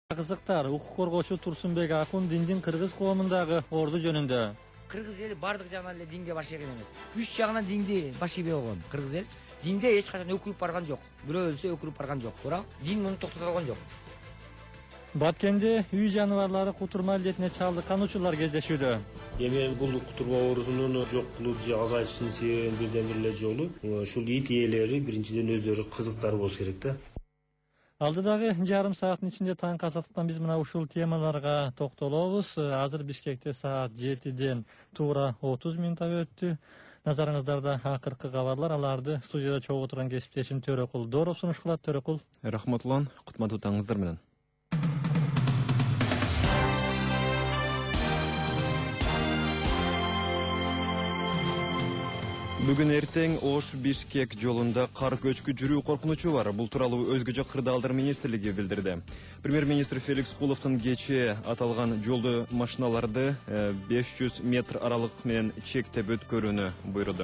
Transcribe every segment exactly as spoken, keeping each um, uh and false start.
Кызыктар, укук коргоочу Турсунбек Акун диндин кыргыз коомундагы орду жөнүндө. Кыргыз эли бардык жагынан эле динге баш ийген эмес. Үч жагынан динди баш ийбей койгон кыргыз эл. Динде эч качан өкүлүп барган жок. Бирөө өлсө өкүлүп барган жок. Бирок дин муну токтото алган жок. Баткенде үй жаныбарлары кутурма илдетине чалдыккан учурлар кездешүүдө. Эми бул кутурма оорусунун жок кылуу же азайтышынын себебинин бирден бир эле жолу ушул ит ээлери биринчиден өздөрү кызыктар болуш керек да. Алдыдагы жарым сааттын ичинде таңкы азаттыктан биз мына ушул темаларга токтолобуз. Азыр Бишкекте саат жетиден туура отуз мүнөт өттү. Назарыңыздарда акыркы кабарлар, аларды студияда чогуу турган кесиптешим Төрөкул Дооров сунуш кылат. Төрөкул. Рахмат улан, кутмандуу таңыңыздар менен. Бүгүн эртең Ош Бишкек жолунда кар көчкү жүрүү коркунучу бар. Бул тууралуу Өзгө жок кырдаалдар министрлиги билдирди. Премьер-министр Феликс Куловдун кечээ аталган жолду машиналарды беш жүз метр аралык менен чектеп өткөрүүнү буйруду.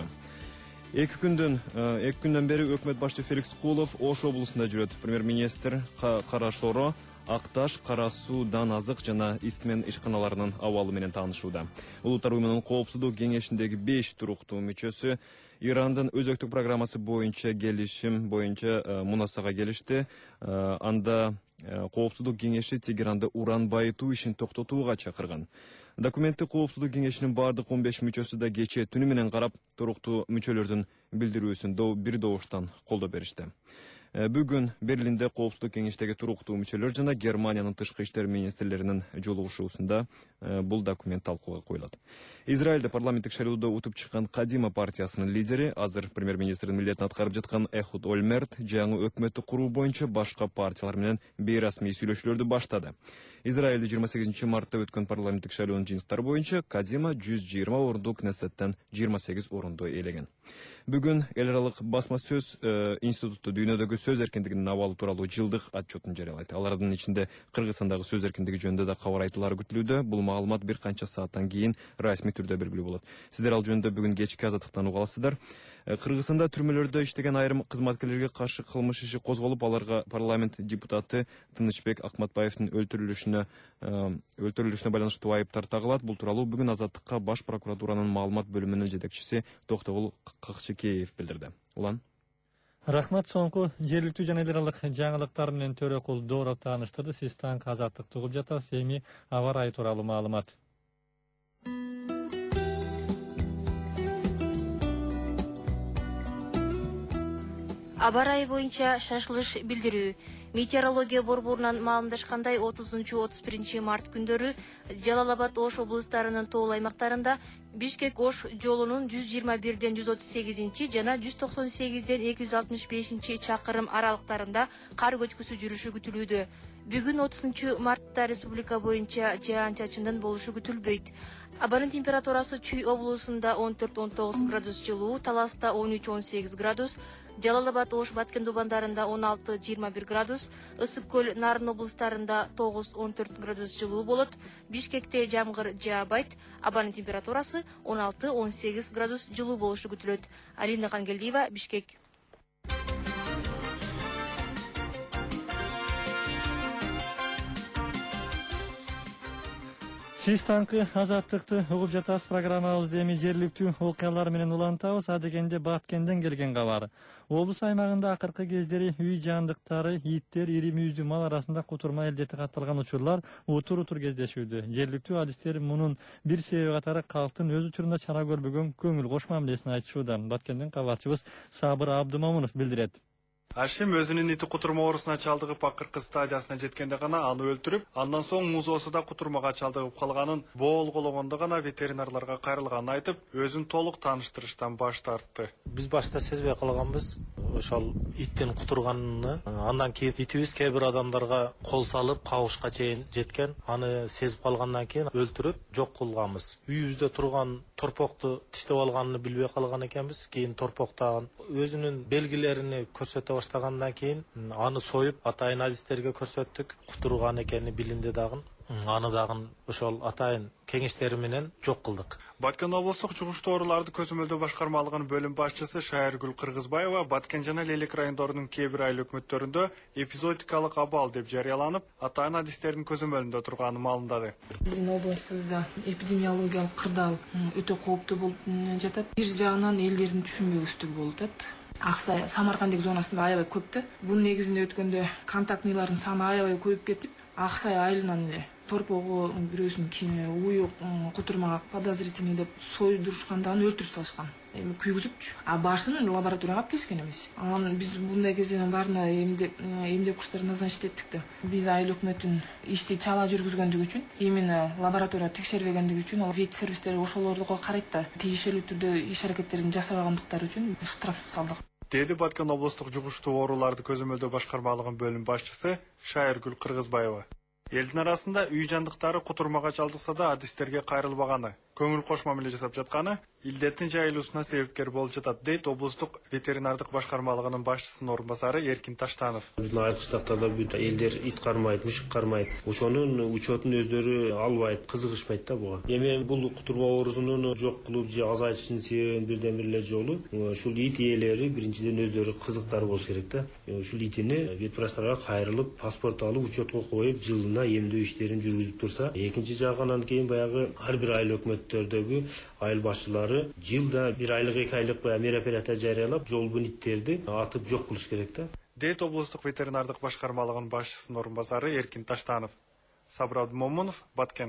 Эки күндөн эки күндөн бери өкмөт башчы Феликс Кулов Ош облусунда жүрөт. Премьер-министр Кара Шоро, Акташ, Кара Суу, Дан Азык жана Истмен ишканаларынын абалы менен таанышууда. Улуттар уюмунун коопсуздук кеңешиндеги беш туруктуу мүчөсү Ирандын өзөктүк программасы боюнча келишим боюнча мунасага келишти. Анда коопсуздук кеңеши Тегеранды уран байытуу ишин токтотууга чакырган. Документти коопсуздук кеңешинин бардык он беш мүчөсү да кечээ түнү менен карап, туруктуу мүчөлөрдүн билдирүүсүн бир добуштан колдоп беришти. Бүгүн Берлинде коопсуздук кеңештеги туруктуу мүчөлөр жана Германиянын тышкы иштер министрлеринин жолугушуусунда бул документ талкууга коюлат. Израилде парламенттик шайлоодо утуп чыккан Кадима партиясынын лидери, азыр премьер-министрдин милдетин аткарып жаткан Эхуд Ольмерт жаңы өкмөттү куруу боюнча башка партиялар менен бейрасмий сүйлөшүүлөрдү баштады. Израилде жыйырма сегизинчи мартта өткөн парламенттик шайлоонун жыйынтыктары боюнча Кадима жүз жыйырма орунду, Кнессеттен жыйырма сегиз орунду ээлеген. Бүгүн эл аралык басма сөз институту дүйнөдөгү сөз эркиндигинин абалы тууралуу жылдык отчетун жарыялайт. Алардын ичинде Кыргызстандагы сөз эркиндиги жөнүндө да кабар айтуулары күтүлүүдө. Бул маалымат бир канча сааттан кийин расмий түрдө белгилүү болот. Сиздер ал жөнүндө бүгүн кечки азаттыктан уга аласыздар. Кыргызстанда түрмөлөрдө иштеген айрым кызматкерлерге каршы кылмыш иши козголуп, аларга парламент депутаты Тынычбек Акматбаевдин өлтүрүлүшүнө өлтүрүлүшүнө байланыштуу айыптар тагылат. Бул тууралуу бүгүн азаттыкка баш прокуратуранын маалымат бөлүмүнүн жетекчиси Токтогул Какчыкеев билдирди. Улан. Рахмат, соңку жергиликтүү жана эл аралык жаңылыктар менен Төрөкул Дооров тааныштырды. Сиз таңкы азаттыкты угуп жатасыз. Эми аба ырайы тууралуу маалымат. Аба ырайы боюнча шашылыш билдирүү. Метеорология борборунан маалымдашкандай отузунчу отуз биринчи март күндөрү Жалал Абад Ош облустарынын тоол аймактарында Бишкек Ош жолунун жүз жыйырма бирден жүз отуз сегизинчи жана жүз токсон сегизден эки жүз алтымыш бешинчи чакырым аралыктарында кар көчкүсү жүрүшү күтүлүүдө. Бүгүн отузунчу мартта республика боюнча жаан-чачындын болушу күтүлбөйт. Абанын температурасы Чүй облусунда он төрт он тогуз градус жылуу, Таласта он үч он сегиз градус, Жалал Абад Ош Баткен дубандарында он алты жыйырма бир градус, Ысык көл Нарын облустарында тогуз он төрт градус жылуу болот. Бишкекте жамгыр жаабайт. Абанын температурасы он алты он сегиз градус жылуу болушу күтүлөт. Алина Кангелдиева, Бишкек. Сиз таңкы азаттыкты угуп жатасыз. Программабызды эми жергиликтүү окуялар менен улантабыз. Адегенде Баткенден келген кабар. Облус аймагында акыркы кездери үй жандыктары, иттер, ири мүйүздүү мал арасында кутурма илдети катталган учурлар утур-утур кездешүүдө. Жергиликтүү адистер мунун бир себеби катары калктын өз учурунда чара көрбөгөн көңүл кош мамилесин айтышууда. Баткенден кабарчыбыз Сабыр Абдымомунов билдирет. Ашим өзүнүн ити кутурма оорусуна чалдыгып акыркы стадиясына жеткенде гана аны өлтүрүп, андан соң музоосу да кутурмага чалдыгып калганын боолгологондо гана ветеринарларга кайрылганын айтып, өзүн толук тааныштырыштан баш тартты. Биз башта сезбей калганбыз ошол иттин кутурганын. Андан кийин итибиз кээ бир адамдарга кол салып, кабышка чейин жеткен. Аны сезип калгандан кийин өлтүрүп жок кылганбыз. Үйүбүздө турган торпокту тиштеп алганын билбей калган экенбиз. Кийин торпоктагын өзүнүн белгилерин көрсөтө баштагандан кийин аны союп атайын адистерге көрсөттүк. Кутурган экени билинди дагы. Аны дагы ошол атайын кеңештери менен жок кылдык. Баткен облустук жугуштуу ооруларды көзөмөлдөө башкармалыгынын бөлүм башчысы Шайыргүл Кыргызбаева Баткен жана Лелек райондорунун кээ бир айыл өкмөттөрүндө эпизодикалык абал деп жарыяланып, атайын адистердин көзөмөлүндө турганын маалымдады. Биздин областыбызда эпидемиологиялык кырдаал өтө кооптуу болуп жатат. Бир жагынан элдердин түшүнбөгүсүздүгү болуп атат. Аксай Самаркандык зонасында аябай көп да. Бунун негизинде өткөндө контактныйлардын саны аябай көбөйүп кетип, Аксай айылынан эле торпогу бирөөсүнүн кийини уюк кутурмага подозрительный деп сойдурушканда аны өлтүрүп салышкан. Эми күйгүзүпчү. А башын лабораторияга алып келишкен эмес. Анан биз мындай кезден баарына эмдеп эмдеп куштарды назначить эттик да. Биз айыл өкмөтүн ишти чала жүргүзгөндүгү үчүн, именно лаборатория текшербегендиги үчүн ал вет сервистери ошолорго карайт да, тиешелүү түрдө иш аракеттерин жасабагандыктары үчүн штраф салдык. Деди Баткен облустук жугуштуу ооруларды көзөмөлдөө башкармалыгынын бөлүм башчысы Шайыргүл Кыргызбаева. Элдин арасында үй жандыктары кутурмага чалдыкса да адистерге кайрылбаганы, көңүл кош мамиле жасап жатканы илдеттин жайылуусуна себепкер болуп жатат, дейт облустук ветеринардык башкармалыгынын башчысынын орун басары Эркин Таштанов. Биздин айыл кыштактарда бүт элдер ит кармайт, мышык кармайт. Ошонун учетун өздөрү албайт, кызыгышпайт да буга. Эми бул кутурма оорусунун жок кылуу же азайтышынын себебинин бирден бир эле жолу ушул ит ээлери биринчиден өздөрү кызыктар болуш керек да. Ушул итини ветврачтарга кайрылып, паспорт алып, учетко коюп, жылына эмдөө иштерин жүргүзүп турса, экинчи жагынан кийин баягы ар бир айыл өкмөттөрдөгү айыл башчылары жылда бир айлык эки айлык мероприятия жарыялап, жолбун иттерди атып жок кылыш керек да. Дейт облустук ветеринардык башкармалыгынын башчысынын орун басары Эркин Таштанов. Сабыр Абдумомунов, Баткен.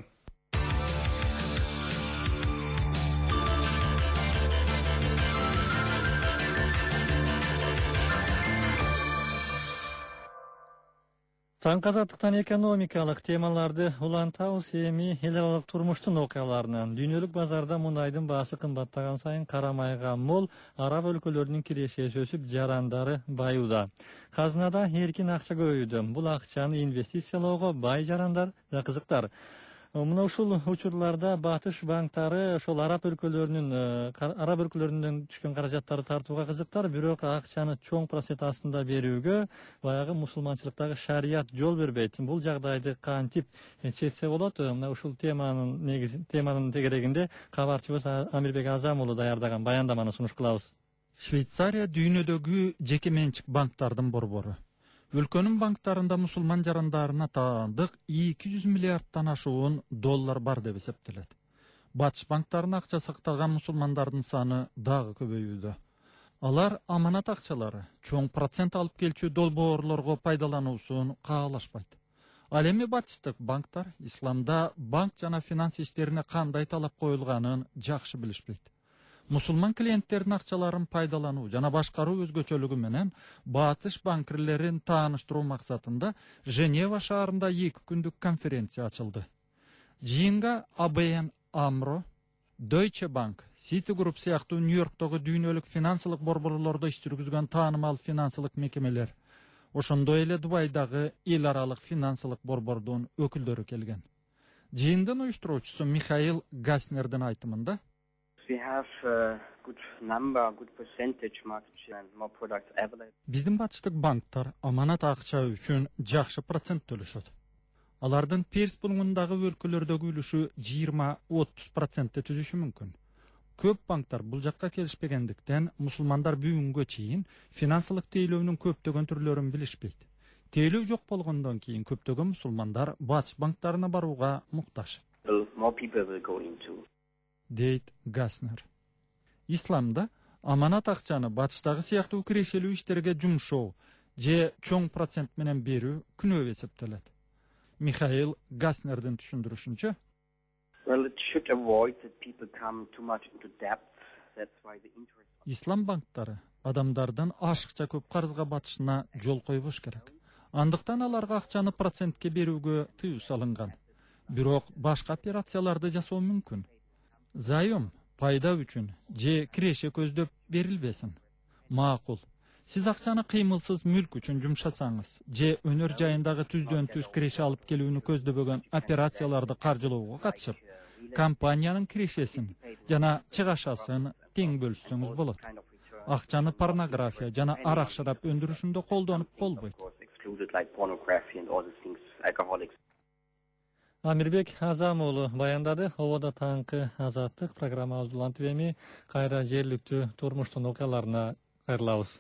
Таңкы азаттыктан экономикалык темаларды улантабыз. Эми эл аралык турмуштун окуяларынан дүйнөлүк базарда мундайдын баасы кымбаттаган сайын карамайга мол араб өлкөлөрүнүн кирешеси өсүп, жарандары байууда. Казынада эркин акча көбөйүүдө. Бул акчаны инвестициялоого бай жарандар да кызыктар. Мына ушул учурларда батыш банктары ошол араб өлкөлөрүнүн араб өлкөлөрүнөн түшкөн каражаттарды тартууга кызыктар, бирок акчаны чоң процент астында берүүгө баягы мусулманчылыктагы шарият жол бербейт. Бул жагдайды кантип чечсе болот? Мына ушул теманын негизи теманын тегерегинде кабарчыбыз Амирбек Азам уулу даярдаган баяндаманы сунуш кылабыз. Швейцария дүйнөдөгү жеке менчик банктардын борбору. Өлкөнүн банктарында мусулман жарандарына таандык эки жүз миллиардтан ашуун доллар бар деп эсептелет. Батыш банктарына акча сактаган мусулмандардын саны дагы көбөйүүдө. Алар аманат акчалары чоң процент алып келчү долбоорлорго пайдалануусун каалашпайт. Ал эми батыштык банктар исламда банк жана финанс иштерине кандай талап коюлганын жакшы билишпейт. Мусулман клиенттердин акчаларын пайдалануу жана башкаруу өзгөчөлүгү менен батыш банкирлерин тааныштыруу максатында Женева шаарында эки күндүк конференция ачылды. Жыйынга А Б Н Амро, Deutsche Bank, Citigroup сыяктуу Нью-Йорктогу дүйнөлүк финансылык борборлордо иш жүргүзгөн таанымал финансылык мекемелер, ошондой эле Дубайдагы эл аралык финансылык борбордун өкүлдөрү келген. Жыйындын уюштуруучусу Михаил Гаснердин айтымында We have a good number, good percentage market share and more products available. Биздин батыштык банктар аманат акча үчүн жакшы процент төлөшөт. Алардын перс булуңундагы өлкөлөрдөгү үлүшү жыйырма отуз процентти түзүшү мүмкүн. Көп банктар бул жакка келишпегендиктен мусулмандар бүгүнгө чейин финансылык тейлөөнүн көптөгөн түрлөрүн билишпейт. Тейлөө жок болгондон кийин көптөгөн мусулмандар батыш банктарына барууга муктаж. More people will go into. Дейт Гаснер. Исламда аманат акчаны батыштагы сыяктуу кирешелүү иштерге жумшоо же чоң процент менен берүү күнөө эсептелет. Михаил Гаснердин түшүндүрүшүнчө, Well, it should avoid that people come too much into debt. That's why the interest. Ислам банктары адамдардын ашыкча көп карызга батышына жол койбош керек. Андыктан аларга акчаны процентке берүүгө тыюу салынган. Бирок башка операцияларды жасоо мүмкүн. Зайым пайда үчүн же киреше көздөп берилбесин. Макул. Сиз акчаны кыймылсыз мүлк үчүн жумшасаңыз же өнөр жайындагы түздөн түз киреше алып келүүнү көздөгөн операцияларды каржылоого катышып, компаниянын кирешесин жана чыгашасын тең бөлүшсөңүз болот. Акчаны порнография жана арак шарап өндүрүшүндө колдонуп болбойт. Амирбек Азамоğlu баяндады. Ободо таңкы азаттык программабыз улантып эми кайра жергиликтүү турмуштун окуяларына кайрылабыз.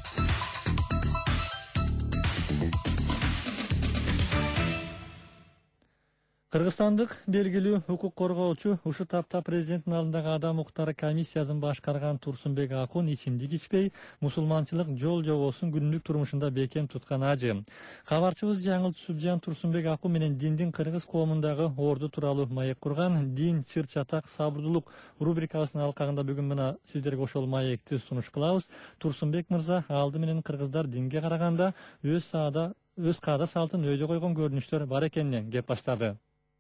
Кыргызстандык белгилүү укук коргоочу ушу тапта президенттин алдындагы адам укуктары комиссиясын башкарган Турсунбек Акун ичимдик ичпей мусулманчылык жол жобосун күнүлүк турмушунда бекем туткан ажы. Кабарчыбыз Жаңыл Түсүпжан Турсунбек Акун менен диндин кыргыз коомундагы орду тууралуу маек курган «Дин, чыр чатак, сабырдуулук» рубрикасынын алкагында бүгүн мына сиздерге ошол маекти сунуш кылабыз. Турсунбек мырза алды менен кыргыздар динге караганда өз саада өз каада салтын өйдө койгон көрүнүштөр бар экенинен кеп баштады.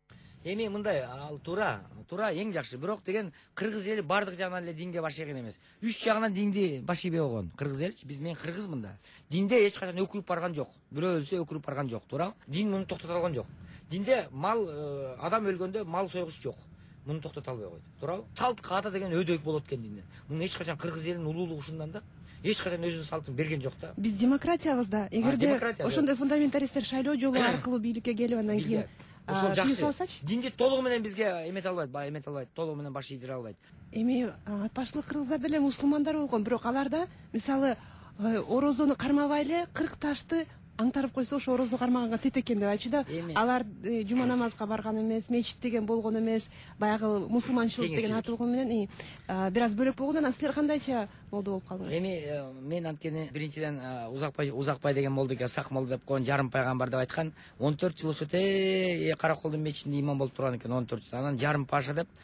Эми мындай ал туура, туура эң жакшы. Бирок деген кыргыз эли бардык жагынан эле динге баш ийген эмес. Үч жагынан динди баш ийбей койгон кыргыз элчи. Биз мен кыргызмын да. Динде эч качан өкүлүп барган жок. Бирөө өлсө өкүлүп барган жок, туура. Дин муну токтото алган жок. Динде мал адам өлгөндө мал сойгуш жок. Муну токтото албай койду, туура. Салт каада деген өйдөк болот экен динде. Муну эч качан кыргыз элинин улуулугу ушундан да. Эч качан өзүнүн салтын берген жок да. Биз демократиябыз да. Эгерде ошондой фундаменталисттер шайлоо жолу аркылуу бийликке келип андан кийин ошол жакшы. Динди толугу менен бизге эмете албайт, баа эмете албайт, толугу менен баш ийдире албайт. Эми ат башлык кыргыздар деле мусулмандар болгон, бирок аларда мисалы орозону кармабай эле кырк ташты аңтарып койсо ошо орозо кармаганга тет экен деп айтчу да. Алар жума намазга барган эмес, мечит деген болгон эмес, баягы мусулманчылык деген аталган менен бир аз бөлөк болгон. Анан силер кандайча молдо болуп калдыңар? Эми мен анткени биринчиден Узакбай Узакбай деген молдоге сак молдо деп койгон, жарым пайгамбар деп айткан. он төрт жыл ошо те Караколдун мечитинде имам болуп турган экен, он төрт жыл. Анан жарым паша деп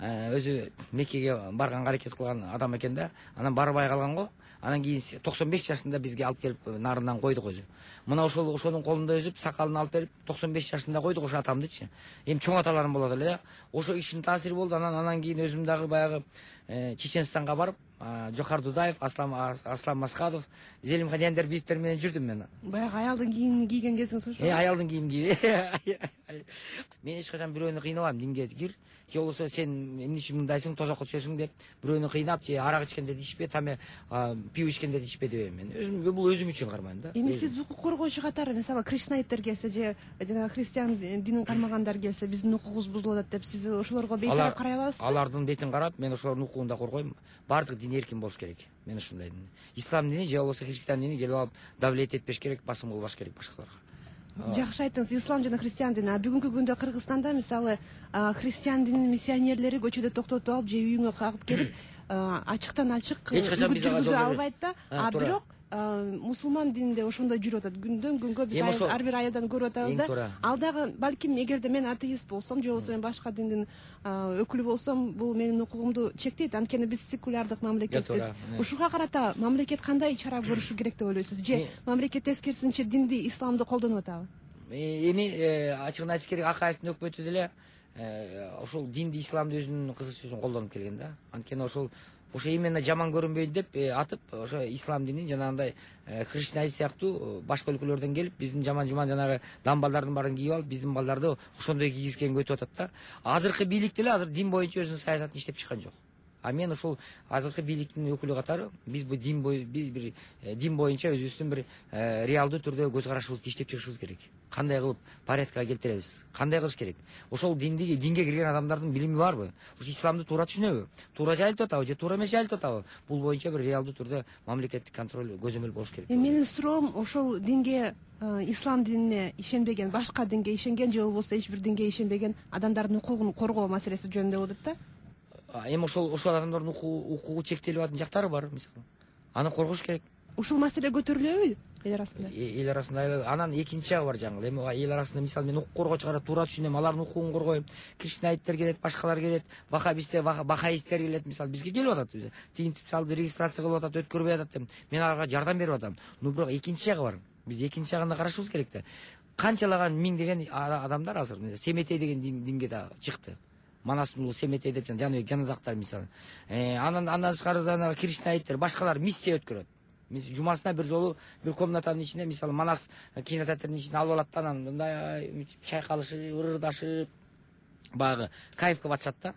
өзү Меккеге барганга аракет кылган адам экен да. Анан барбай калган го. Анан кийин токсон беш жашында бизге алып келип нарынан койдук өзү. Мына ошол ошонун колунда өзүп, сакалын алып берип токсон беш жашында койдук ошо атамдычы. Эми чоң аталарым болот эле. Ошо кишинин таасири болду. Анан анан кийин өзүм дагы баягы Чеченстанга барып, Жохар Дудаев, Аслам Аслам Масхадов, Зелимхан Яндербиевтер менен жүрдүм мен. Баягы аялдын кийимин кийген кезиңиз ошо? Э, аялдын кийимин кийип. Мен эч качан бирөөнү кыйнабайм, динге кир. Же болбосо сен эмне үчүн мындайсың, тозокко түшөсүң деп бирөөнү кыйнап, же арак ичкенде ичпе, таме пиво ичкенде ичпе дебейм мен. Өзүм бул өзүм үчүн кармайм да. Эми сиз укук коргоочу катары, мисалы кришнаиттер келсе же жана христиан динин кармагандар келсе, биздин укугубуз бузулуп атат деп сиз ошолорго бейтарап карай аласызбы? Алардын бетин карап, мен ошолордун укугун да коргойм. Бардык дин эркин болуш керек. Мен ушундай дин. Ислам дини же болбосо христиан дини келип алып давлет этпеш керек, басым кылбаш керек башкаларга. Жакшы айттыңыз, ислам жана христиан дини. Бүгүнкү күндө Кыргызстанда мисалы христиан дининин миссионерлери көчөдө токтотуп алып же үйүңө кагып келип ачыктан ачык жүргүзө албайт да. А бирок мусулман дининде ошондой жүрүп атат. Күндөн күнгө биз ар бир айылдан көрүп атабыз да. Ал дагы балким эгерде мен атеист болсом же болбосо мен башка диндин өкүлү болсом, бул менин укугумду чектейт. Анткени биз секулярдык мамлекетпиз. Ушуга карата мамлекет кандай чара көрүшү керек деп ойлойсуз? Же мамлекет тескерисинче динди, исламды колдонуп атабы? Эми ачыгын айтыш керек, Акаевдин өкмөтү деле ошол динди, исламды өзүнүн кызыгычы үчүн колдонуп келген да. Анткени ошол ошо именно жаман көрүнбөйт деп атып, ошо ислам динин жанагындай христианизм сыяктуу башка өлкөлөрдөн келип, биздин жаман жуман жанагы дамбалдардын баарын кийип алып, биздин балдарды ошондой кийгизгенге өтүп атат да. Азыркы бийлик деле азыр дин боюнча өзүнүн саясатын иштеп чыккан жок. А мен ошол азыркы бийликтин өкүлү катары биз бул дин бой бир дин боюнча өзүбүздүн бир реалдуу түрдө көз карашыбызды иштеп чыгышыбыз керек. Кандай кылып порядкка келтиребиз? Кандай кылыш керек? Ошол динди динге кирген адамдардын билими барбы? Ошо исламды туура түшүнөбү? Туура жайылтып атабы же туура эмес жайылтып атабы? Бул боюнча бир реалдуу түрдө мамлекеттик контроль, көзөмөл болуш керек. Менин суроом ошол динге, ислам динине ишенбеген, башка динге ишенген же болбосо эч бир динге ишенбеген адамдардын укугун коргоо маселеси жөнүндө болот да. Эми ошол ошол адамдардын укугу чектелип атқан жактары бар, мисалы. Аны коргош керек. Ушул маселе көтөрүлөбү эл арасында? Эл арасында анан экинчи жагы бар жаңыл. Эми эл арасында мисалы мен укук коргоочу кара туура түшүнөм, алардын укугун коргойм. Кришнаиттер келет, башкалар келет, вахабисттер, бахаисттер келет, мисалы бизге келип атат. Тинтип салды, регистрация кылып атат, өткөрбөй атат деп. Мен аларга жардам берип атам. Но бирок экинчи жагы бар. Биз экинчи жагына карашыбыз керек да. Канчалаган миң деген адамдар азыр Семетей деген динге да чыкты. Манастын улу Семетей деп Жаныбек Жаназактар мисалы. Анан андан тышкары кришнаиттер, башкалар миссия өткөрөт. Жумасына бир жолу бир комнатанын ичинде мисалы Манас кинотеатрдын ичине алып алат да, анан мындай чайкалышып, ырырдашып, баягы кайфка батышат да.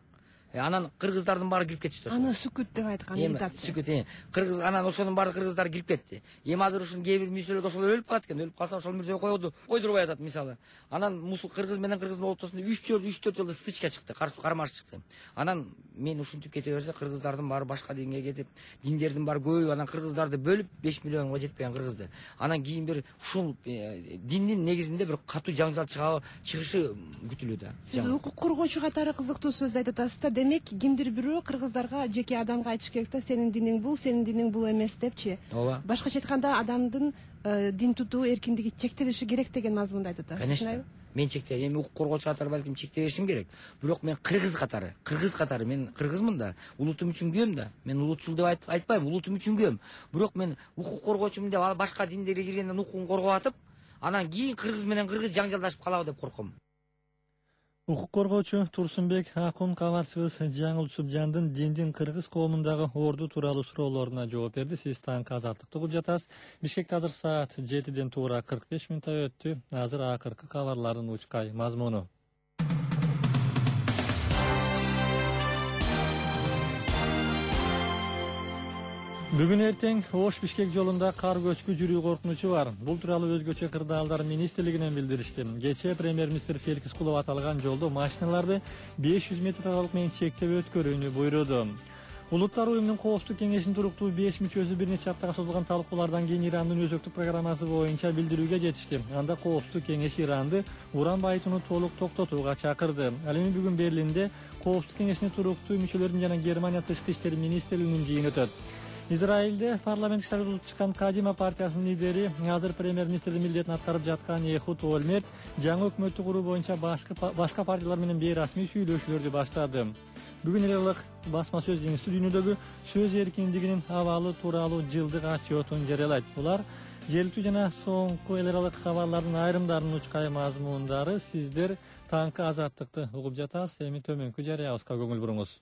Анан кыргыздардын баары кирип кетишти. Аны сүкүт деп айткан, медитация. Сүкүт. Кыргыз анан ошонун баары кыргыздар кирип кетти. Эми азыр ушун кээ бир мүчөлөр ошол өлүп калат экен. Өлүп калса ошол мүчө койду, койдурбай атат мисалы. Анан мусул кыргыз менен кыргыздын ортосунда үч төрт жылда стычка чыкты, кармаш чыкты. Анан мен ушинтип кете берсе кыргыздардын баары башка динге кетип, диндердин баары көбөйүп, анан кыргыздарды бөлүп беш миллионго жетпеген кыргызды. Анан кийин бир ушул диндин негизинде бир катуу жаңжал чыгышы күтүлүүдө. Сиз укук коргоочу катары кызыктуу сөз айтып атасыз да, демек кимдир бирөө кыргыздарга, жеке адамга айтыш керек да, сенин диниң бул, сенин диниң бул эмес депчи. Ооба. Башкача айтканда адамдын дин тутуу эркиндиги чектелиши керек деген мазмунда айтып атасыз. Конечно. Мен чектеп, эми укук коргоочу катары балким чектебешим керек. Бирок мен кыргыз катары, кыргыз катары мен кыргызмын да, улутум үчүн күйөм да. Мен улутчул деп айтпайм, улутум үчүн күйөм. Бирок мен укук коргоочумун деп башка диндерге киргенден укугун коргоп атып, анан кийин кыргыз менен кыргыз жаңжалдашып калабы деп корком. Укук коргоочу Турсунбек Акун кабарчыбыз Жаңыл Субжандын диндин кыргыз коомундагы орду тууралуу суроолоруна жооп берди. Сиз таңкы азаттыкты угуп жатасыз. Бишкекте азыр саат жетиден туура кырк беш мүнөт өттү. Азыр акыркы кабарлардын учкай мазмуну. Бүгүн эртең Ош Бишкек жолунда кар көчкү жүрүү коркунучу бар. Бул тууралуу өзгөчө кырдаалдар министрлигинен билдиришти. Кечээ премьер-министр Феликс Кулов аталган жолдо машиналарды беш жүз метр аралык менен чектеп өткөрүүнү буйруду. Улуттар уюмунун коопсуздук кеңешинин туруктуу беш мүчөсү бир нече аптага созулган талкуулардан кийин Ирандын өзөктүк программасы боюнча билдирүүгө жетишти. Анда коопсуздук кеңеши Иранды уран байытууну толук токтотууга чакырды. Ал эми бүгүн Берлинде коопсуздук кеңешинин туруктуу мүчөлөрүнүн жана Германия тышкы иштер министрлигинин жыйыны өтөт. Израилде парламент шайлоодо чыккан Кадима партиясынын лидери, азыр премьер-министрдин милдетин аткарып жаткан Эхуд Ольмерт жаңы өкмөттү куруу боюнча башка партиялар менен бейрасмий сүйлөшүүлөрдү баштады. Бүгүн эл аралык басма сөз жеңиси дүйнөдөгү сөз эркиндигинин абалы тууралуу жылдык отчетун жарыялайт. Булар желтүү жана соңку эл аралык кабарлардын айрымдарынын учкай мазмундары. Сиздер таңкы азаттыкты угуп жатасыз. Эми төмөнкү жарыябызга көңүл буруңуз.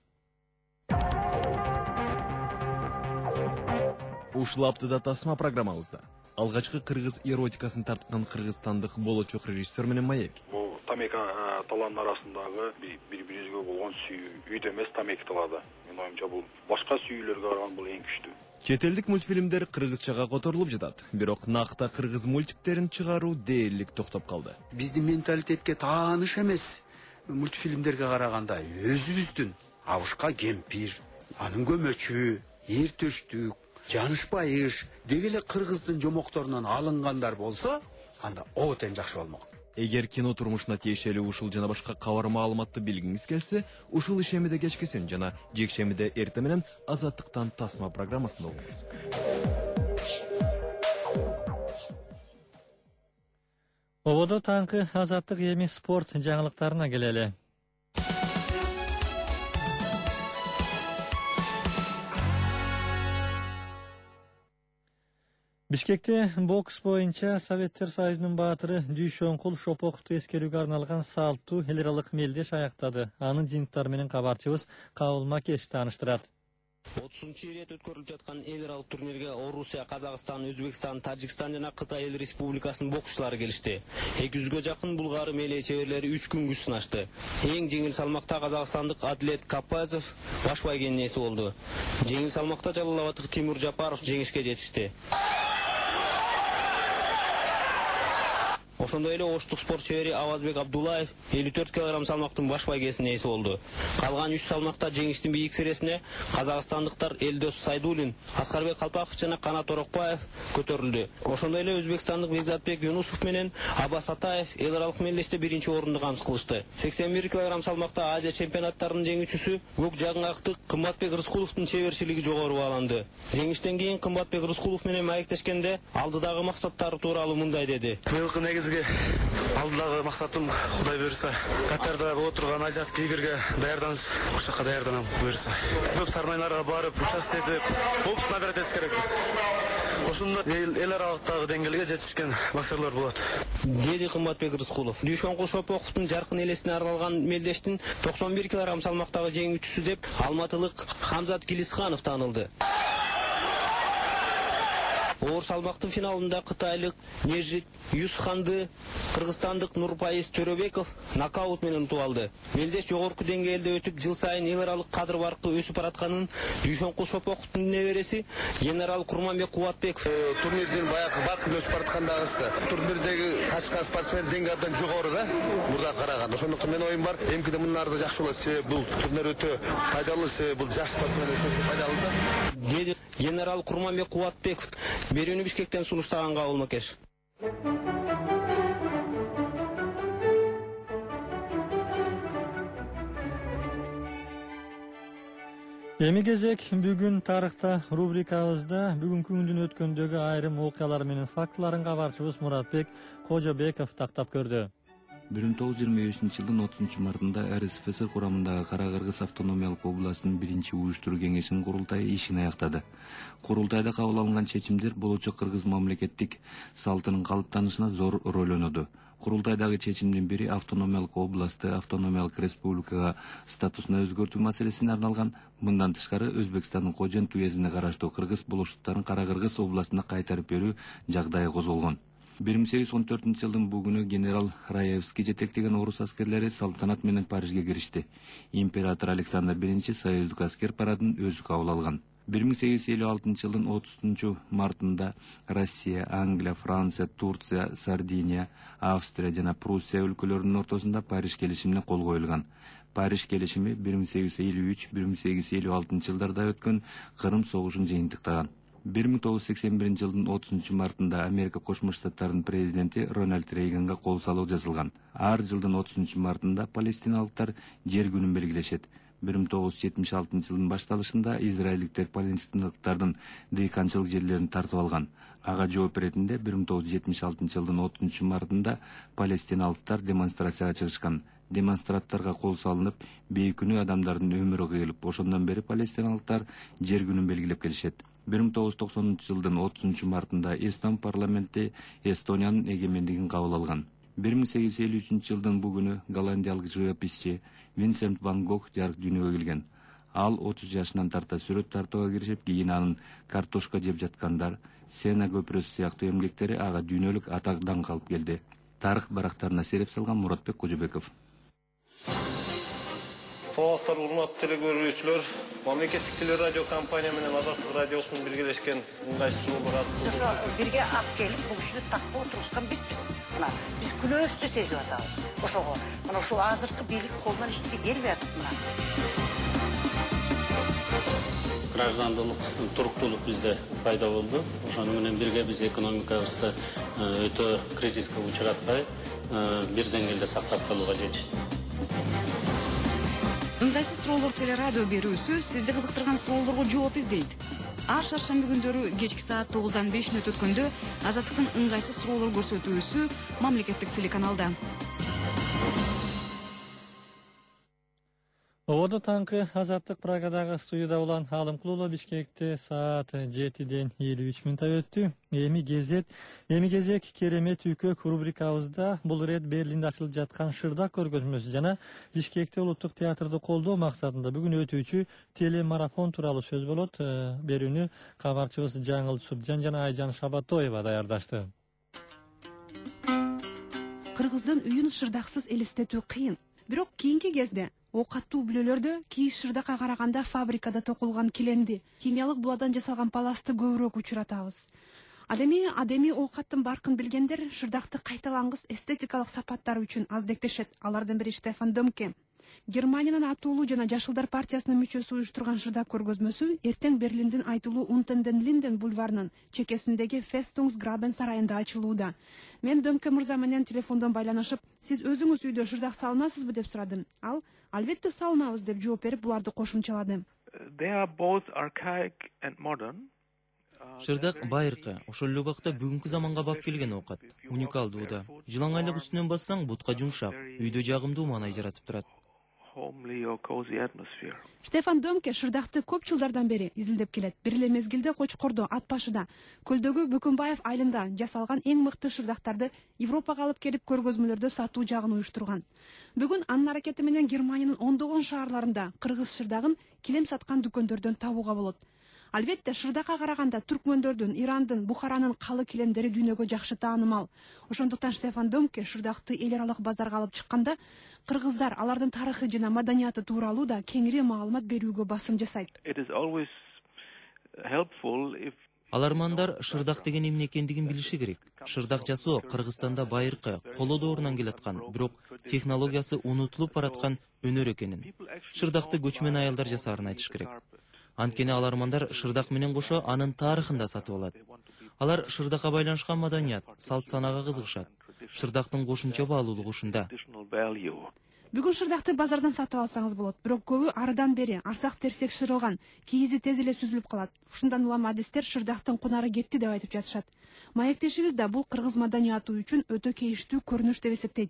Ушул аптада тасма программабызда алгачкы кыргыз эротикасын тарткан кыргызстандык болочок режиссер менен маек. Бул тамека таланын арасындагы бири-бирибизге болгон сүйүү эмес, тамеки талады. Менин оюмча бул башка сүйүүлөргө караганда бул эң күчтүү. Чет элдик мультфильмдер кыргызчага которулуп жатат, бирок накта кыргыз мультиктерин чыгаруу дээрлик токтоп калды. Биздин менталитетке тааныш эмес мультфильмдерге караганда өзүбүздүн абышка кемпир, анын көмөчү, эр төштүк, жанышпайыш деги эле кыргыздын жомокторунан алынгандар болсо, анда отен жакшы болмок. Эгер кино турмушуна тиешелүү ушул жана башка кабар маалыматты билгиңиз келсе, ушул ишемиде кечкесин жана жекшемиде эрте менен Азаттыктан тасма программасында угуңуз. Ободо таңкы азаттык эми спорт жаңылыктарына келели. Бишкекте бокс боюнча Советтер Союзунун баатыры Дүйшөнкул Шопоковду эскерүүгө арналган салттуу эл аралык мелдеш аяктады. Анын жыйынтыктары менен кабарчыбыз Кабыл Макеш тааныштырат. отузунчу ирет өткөрүлүп жаткан эл аралык турнирге Орусия, Казакстан, Өзбекстан, Тажикстан жана Кытай эл республикасынын боксчулары келишти. эки жүзгө жакын булгары меле чеберлери үч күн күч сынашты. Эң жеңил салмакта казакстандык атлет Капазов баш байгенин ээси болду. Жеңил салмакта Жалалабаддык Тимур Жапаров жеңишке жетишти. Ошондой эле оштук спорт чебери Авазбек Абдулаев элүү төрт килограмм салмактын баш байгесинин ээси болду. Калган үч салмакта жеңиштин бийик сиресине казакстандыктар Элдос Сайдулин, Аскарбек Калпаков жана Канат Орокбаев көтөрүлдү. Ошондой эле өзбекстандык Бекзатбек Юнусов менен Аббас Атаев эл аралык мелдеште биринчи орунду камсыз кылышты. сексен бир килограмм салмакта Азия чемпионаттарынын жеңүүчүсү Көк Жаңгактык Кымбатбек Рыскуловдун чеберчилиги жогору бааланды. Жеңиштен кийин Кымбатбек Рыскулов менен маектешкенде алдыдагы максаттары тууралуу мындай деди. Алдыдагы максатым Кудай буйруса Катарда болуп турган азиатский игрге даярданып, ошол жака даярданам буйруса. Көп сармайларга барып, участвовать этип, опыт набирать этиш керекпиз. Ошондо эл аралыктагы деңгээлге жетишкен боксерлор болот. Деди Кымбатбек Рыскулов. Дүйшөнкул Шопоковдун жаркын элесине арналган мелдештин токсон бир килограмм салмактагы жеңүүчүсү деп алматылык Хамзат Килисханов таанылды. Оор салмактын финалында кытайлык Нежит Юсханды кыргызстандык Нурпайыз Төрөбеков нокаут менен утуп алды. Мелдеш жогорку деңгээлде өтүп, жыл сайын эл аралык кадыр баркы өсүп баратканын Дүйшөнкул Шопоковдун небереси генерал Курманбек Кубатбеков турнирдин баягы баркы өсүп бараткандагысы турнирдеги качкан спортсмен деңгээли абдан жогору да. Мурда караганда ошондуктан менин оюм бар, эмкиде мындан ары жакшы болот. Себеби бул турнир өтө пайдалуу, себеби бул жаш спортсмен өсүшү пайдалуу да. Деди генерал Курманбек Кубатбеков берүүнү Бишкектен сунуштаган Кабыл Макеш. Эми кезек бүгүн тарыхта рубрикабызда бүгүнкү күндүн өткөндөгү айрым окуялар менен фактыларын кабарчыбыз Муратбек Кожобеков тактап көрдү. бир миң тогуз жүз жыйырма бешинчи жылдын отузунчу мартында эр эс эф эс эр курамындагы Кара-Кыргыз автономиялык областынын биринчи уюштуруу кеңешинин курултайы ишин аяктады. Курултайда кабыл алынган чечимдер болочок кыргыз мамлекеттик салтынын калыптанышына зор роль ойноду. Курултайдагы чечимдин бири автономиялык областты автономиялык республикага статусуна өзгөртүү маселесине арналган. Мындан тышкары Өзбекстандын Кожент уезине караштуу кыргыз болуштуктарын Кара-Кыргыз областына кайтарып берүү жагдайы козголгон. бир миң сегиз жүз он төртүнчү жылдын бүгүнү генерал Раевский жетектеген орус аскерлери салтанат менен Парижге киришти. Император Александр биринчи союздук аскер парадын өзү кабыл алган. бир миң сегиз жүз элүү алтынчы жылдын отузунчу мартында Россия, Англия, Франция, Турция, Сардиния, Австрия жана Пруссия өлкөлөрүнүн ортосунда Париж келишимине кол коюлган. Париж келишими бир миң сегиз жүз элүү үч — бир миң сегиз жүз элүү алтынчы жылдарда өткөн Кырым согушун жыйынтыктаган. бир миң тогуз жүз сексен биринчи жылдын отузунчу мартында Америка Кошмо Штаттарынын президенти Рональд Рейганга кол салуу жазылган. Ар жылдын отузунчу мартында палестиналыктар жер күнүн белгилешет. бир миң тогуз жүз жетимиш алтынчы жылдын башталышында израилдиктер палестиналыктардын дыйканчылык жерлерин тартып алган. Ага жооп иретинде бир миң тогуз жүз жетимиш алтынчы жылдын отузунчу мартында палестиналыктар демонстрацияга чыгышкан. Демонстранттарга кол салынып, бейкүнүү адамдардын өмүрү кыйылып, ошондон бери палестиналыктар жер күнүн белгилеп келишет. бир миң тогуз жүз токсонунчу жылдын отузунчу мартында Эстон парламенти Эстониянын эгемендигин кабыл алган. бир миң сегиз жүз элүү үчүнчү жылдын бүгүнү голландиялык живописчи Винсент ван Гог жарык дүйнөгө келген. Ал отуз жашынан тарта сүрөт тартууга киришип, кийин анын картошка жеп жаткандар, Сена көпүрөсү сыяктуу эмгектери ага дүйнөлүк атак даңк алып келди. Тарых барактарына сереп салган Муратбек Кожобеков. Саламатсыздар, урматтуу телекөрүүчүлөр. Мамлекеттик телерадио компания менен Азаттык радиосунун биргелешкен ыңгайсыз жолдор аттуу. Ошо бирге алып келип, бул кишини такка отурушкан бизбиз. Мына биз күнөөбүздү сезип атабыз. Ошого, мына ушул азыркы бийлик колунан эчтеке келбей атат мына. Граждандылык, туруктуулук бизде пайда болду. Ошону менен бирге биз экономикабызды өтө кризиске учуратпай, бир деңгээлде сактап калууга жетиштик. Ыңгайсыз суроолор телерадио берүүсү сизди кызыктырган суроолорго жооп издейт. Ар шаршемби күндөрү кечки саат тогуздан беш мүнөт өткөндө Азаттыктын ыңгайсыз суроолор көрсөтүүсү мамлекеттик телеканалда. Оду таңкы Азаттык Прагадагы студияда улан Алымкулуулу Бишкекте саат жетиден элүү үч мүнөт өттү. Эми кезет, эми кезек керемет үйкөк рубрикабызда бул ирет Берлинде ачылып жаткан Шырдак көргөзмөсү жана Бишкекте улуттук театрды колдоо максатында бүгүн өтүүчү телемарафон тууралуу сөз болот. Берүүнү кабарчыбыз Жаңыл Субжан жана Айжан Шабатоева даярдашты. Кыргыздын үйүн шырдаксыз элестетүү кыйын. Бирок кийинки кезде оокаттуу бүлөлөрдө кийиз шырдакка караганда фабрикада токулган килемди, химиялык буладан жасалган паласты көбүрөөк учуратабыз. Ал эми адеми оокаттын баркын билгендер шырдакты кайталангыс эстетикалык сапаттары үчүн аздектешет. Алардын бири Штефан Домке. Германиянын атуулуу жана Жашылдар партиясынын мүчөсү уюштурган шырдак көргөзмөсү эртең Берлиндин айтылуу Унтен ден Линден бульварынын чекесиндеги Фестungsgraben сарайында ачылууда. Мен Домке мырза менен телефондон байланышып, сиз өзүңүз үйдө шырдак салынасызбы деп сурадым. Ал албетте салынабыз деп жооп берип, буларды кошумчалады. Шырдак байыркы, ошол эле убакта бүгүнкү заманга бап келген оокат. Уникалдуу да. Жылаңайлап үстүнөн бассаң бутка жумшак, үйдө жагымдуу маанай жаратып турат. Штефан Домке шырдакты көп жылдардан бери изилдеп келет. Бир эле мезгилде Кочкордо, Ат башыда, Көлдөгү Бөкөнбаев айылында жасалган эң мыкты шырдактарды Европага алып келип көргөзмөлөрдө сатуу жагын уюштурган. Бүгүн анын аракети менен Германиянын ондогон шаарларында кыргыз шырдагын килем саткан дүкөндөрдөн табууга болот. Албетте, Шырдакка караганда түркмөндөрдүн, Ирандын, Бухаранын калы килемдери дүйнөгө жакшы таанымал. Ошондуктан Штефан Домке Шырдакты эл аралык базарга алып чыкканда, кыргыздар алардын тарыхы жана маданияты тууралуу да кеңири маалымат берүүгө басым жасайт. Алармандар Шырдак деген эмне экендигин билиши керек. Шырдак жасоо Кыргызстанда байыркы, коло доорунан келаткан, бирок технологиясы унутулуп бараткан өнөр экенин. Шырдакты көчмөн аялдар жасаарын айтыш керек. Анткени алармандар Шырдак менен кошо анын тарыхын да сатып алат. Алар Шырдакка байланышкан маданият, салт санага кызыгышат. Шырдактын кошумча баалуулугу ушунда. Бүгүн Шырдакты базардан сатып алсаңыз болот, бирок көбү арыдан бери арсак терсек шырылган, кийизи тез эле сүзүлүп калат. Ушундан улам адистер Шырдактын кунары кетти деп айтып жатышат. Маектешибиз да бул кыргыз маданияты үчүн өтө кейиштүү көрүнүш деп эсептейт.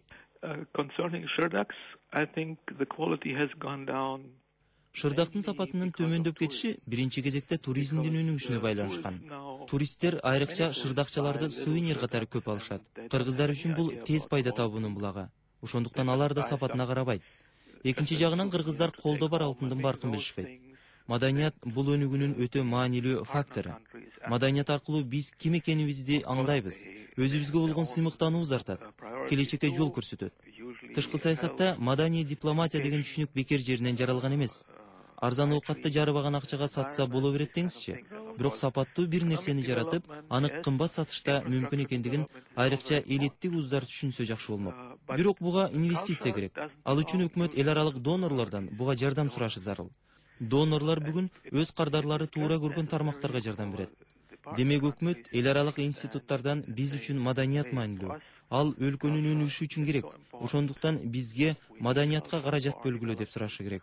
Шырдактын сапатынын төмөндөп кетиши биринчи кезекте туризмдин өнүгүшүнө байланышкан. Туристтер айрыкча шырдакчаларды сувенир катары көп алышат. Кыргыздар үчүн бул тез пайда табуунун булагы. Ошондуктан алар да сапатына карабайт. Экинчи жагынан кыргыздар колдо бар алтындын баркын билишпейт. Маданият бул өнүгүүнүн өтө маанилүү фактору. Маданият аркылуу биз ким экенибизди аңдайбыз. Өзүбүзгө болгон сыймыктануубуз артат. Келечекке жол көрсөтөт. Тышкы саясатта маданий дипломатия деген түшүнүк бекер жеринен жаралган эмес. Арзан оокатты жарыбаган акчага сатса боло берет деңизчи. Бирок сапаттуу бир нерсени жаратып, аны кымбат сатышта мүмкүн экендигин айрыкча элиттик уздар түшүнсө жакшы болмок. Бирок буга инвестиция керек. Ал үчүн өкмөт эл аралык донорлордон буга жардам сурашы зарыл. Донорлор бүгүн өз кардарлары туура көргөн тармактарга жардам берет. Демек өкмөт эл аралык институттардан биз үчүн маданият маанилүү. Ал өлкөнүн өнүгүшү үчүн керек. Ошондуктан бизге маданиятка каражат бөлгүлө деп сурашы керек.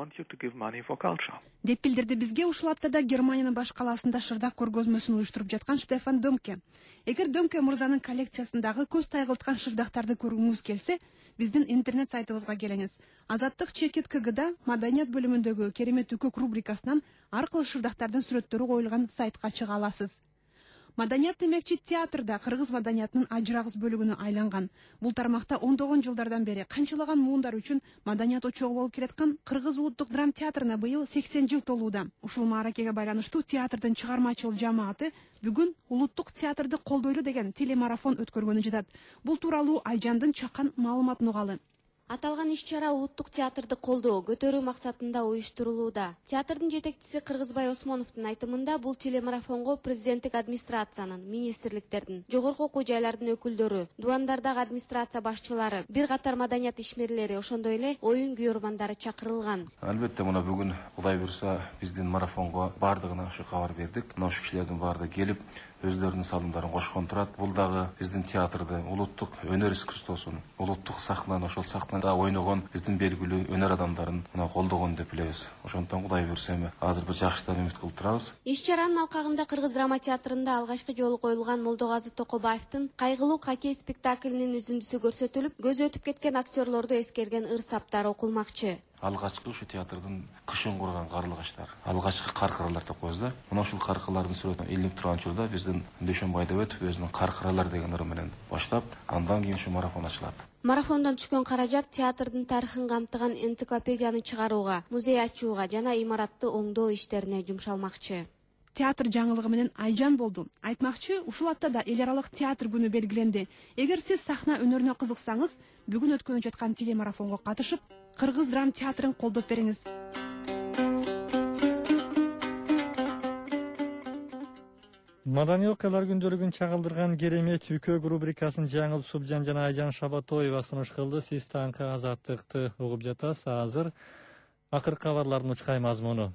Деп билдирди бизге ушул аптада Германиянын баш калаасында Шырдак көргөзмөсүн уюштуруп жаткан Штефан Домке. Эгер Домке мырзанын коллекциясындагы көз тайгылткан шырдактарды көргүңүз келсе, биздин интернет сайтыбызга келиңиз. Азаттык Чекит КГда маданият бөлүмүндөгү керемет үкөк рубрикасынан аркылуу шырдактардын сүрөттөрү коюлган сайтка чыга аласыз. Маданият демекчи театрда кыргыз маданиятынын ажырагыс бөлүгүнө айланган. Бул тармакта ондогон жылдардан бери канчалаган муундар үчүн маданият очогу болуп келаткан Кыргыз улуттук драм театрына быйыл сексен жыл толууда. Ушул мааракеге байланыштуу театрдын чыгармачыл жамааты бүгүн улуттук театрды колдойлу деген телемарафон өткөргөнү жатат. Бул тууралуу Айжандын чакан маалыматын угалы. Аталган иш-чара улуттук театрды колдоо, көтөрүү максатында уюштурулууда. Театрдын жетекчиси Кыргызбай Осмоновдун айтымында бул телемарафонго президенттик администрациянын, министрликтердин, жогорку окуу жайлардын өкүлдөрү, дубандардагы администрация башчылары, бир катар маданият ишмерлери, ошондой эле оюн күйөрмандары чакырылган. Албетте мына бүгүн Кудай буйрса биздин марафонго бардыгына ушу кабар бердик. Мына ушу кишилердин баардыгы келип өздөрүнүн салымдарын кошкон турат. Бул дагы биздин театрды улуттук өнөр искусствосун, улуттук сахнаны, ошол сахнада ойногон биздин белгилүү өнөр адамдарын мына колдогон деп билебиз. Ошондон Кудай буйрса эми азыр бир жакшыдан үмүт кылып турабыз. Иш-чаранын алкагында Кыргыз драма театрында алгачкы жолу коюлган Молдогаzy Токобаевдин кайгылуу хоккей спектаклинин үзүндүсү көрсөтүлүп, көзү өтүп кеткен актерлорду эскерген ыр саптар окулмакчы. Алгачкы ушу театрдын кышын курган карлыгачтар, алгачкы каркыралар деп коебуз да. Мына ушул каркыралардын сүрөтүн илинип турган учурда биздин Дүйшөнбай деп өтүп өзүнүн каркыралар деген ыры менен баштап, андан кийин ушу марафон ачылат. Марафондон түшкөн каражат театрдын тарыхын камтыган энциклопедияны чыгарууга, музей ачууга жана имаратты оңдоо иштерине жумшалмакчы. Театр жаңылыгы менен Айжан болду. Айтмакчы, ушул аптада эл аралык театр күнү белгиленди. Эгер сиз сахна өнөрүнө кызыксаңыз, бүгүн өткөнүп жаткан телемарафонго катышып, Кыргыз драм театрын колдоп бериңиз. Маданий окуялар күндөлүгүн чагылдырган керемет үкөк рубрикасын жаңыл Субжан жана Айжан Шабатоева сунуш кылды. Сиз таңкы Азаттыкты угуп жатасыз. Азыр акыркы кабарлардын учкай мазмуну.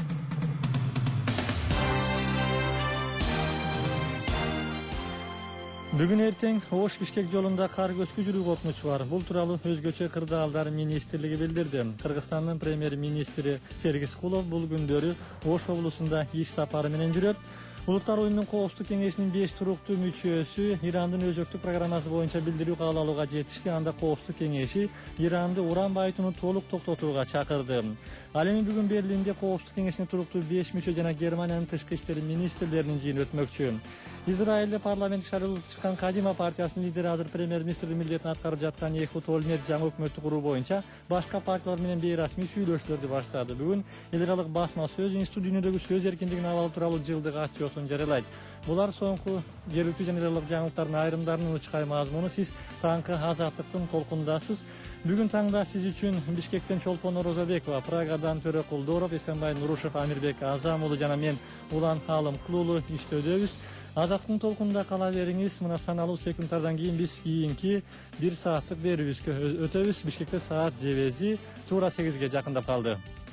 Бүгүн эртең Ош Бишкек жолунда кар көчкү жүрүү коркунучу бар. Бул тууралуу өзгөчө кырдаалдар министрлиги билдирди. Кыргызстандын премьер-министри Феликс Кулов бул күндөрү Ош облусунда иш сапары менен жүрөт. Улуттар оюнунун коопсуздук кеңешинин беш туруктуу мүчөсү Ирандын өзөктүк программасы боюнча билдирүү кабыл алууга жетишти. Анда коопсуздук кеңеши Иранды уран байытууну толук токтотууга чакырды. Ал эми бүгүн Берлинде Коопсуздук кеңешине туруктуу беш мүчө жана Германиянын тышкы иштери министрлеринин жыйыны өтмөкчү. Израилде парламент шайлоого чыккан Кадима партиясынын лидери азыр премьер-министрдин милдетин аткарып жаткан Эхуд Олмерт жаңы өкмөттү куруу боюнча башка партиялар менен бейрасмий сүйлөшүүлөрдү баштады. Бүгүн эл аралык басма сөз институту дүйнөдөгү сөз эркиндигинин абалы тууралуу жылдык отчетун жарыялайт. Булар соңку жергиликтүү жана эл аралык жаңылыктардын айрымдарынын учкай мазмуну. Сиз таңкы Азаттыктын толкундасыз. Бүгүн таңда сиз үчүн Бишкектен Чолпон Орозобекова, Прагадан Төрө Кулдоров, Эсенбай Нурушев, Амирбек Азам уулу жана мен Улан Алымкул уулу иштөөдөбүз. Азаттыктын толкунда кала бериңиз. Мына саналуу секундтардан кийин биз кийинки бир сааттык берүүбүзгө өтөбүз. Бишкекте саат жебези туура сегизге жакындап калды.